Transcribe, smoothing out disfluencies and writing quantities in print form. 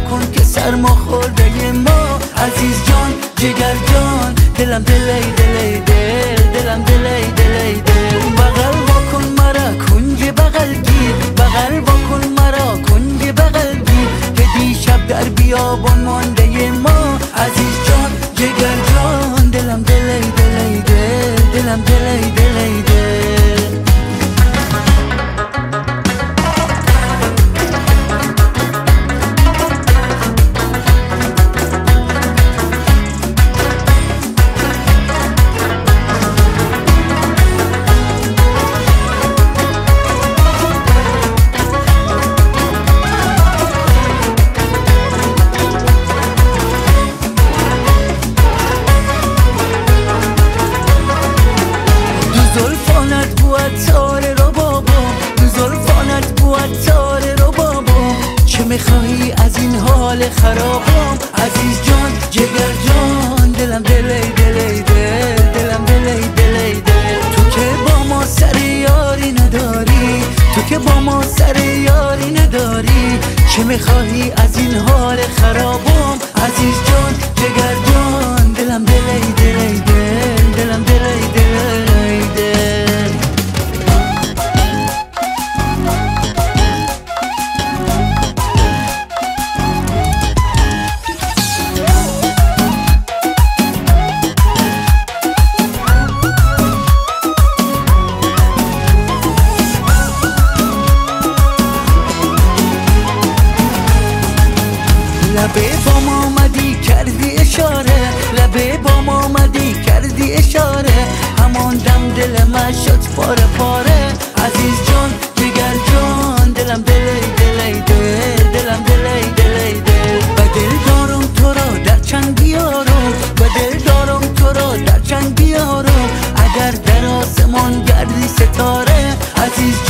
نکن که سرما خورده ما. عزیز جان جگر جان دلم دلی دلی دل، دلم دلی دلی دل. بغل واکن مرا کنج بغل گیر، بغل واکن مرا کنج بغل گیر که دیشب در بیابان مانده ما. عزیز جان جگر جان دلم دلی دلی دل، دلم دلی دلی دل. زلفانت بود تاره رو بابا، زلفانت بود تاره رو بابا. چه میخواهی از این حال خرابم؟ عزیز جان جگر جان دلم دلی دلی دل، دلم دلی دلی دل. تو که با ما سر یاری نداری، تو که با ما سر یاری نداری. چه میخواهی از این حال خرابم؟ عزیز جان جگر جان دلم دلی دلی دل، دلم دلی دلی دل. لبه بام آمدی کردی اشاره، لبه بام آمدی کردی اشاره. همان دم دل من شد پاره پاره. عزیز جان جگر جان دلم دلی دلی دل، دلم دلی دلی دل. و دل دارم تو را در چنگ بیارم، و دل دارم تو را در چنگ بیارم. اگر در آسمان گردی ستاره. عزیز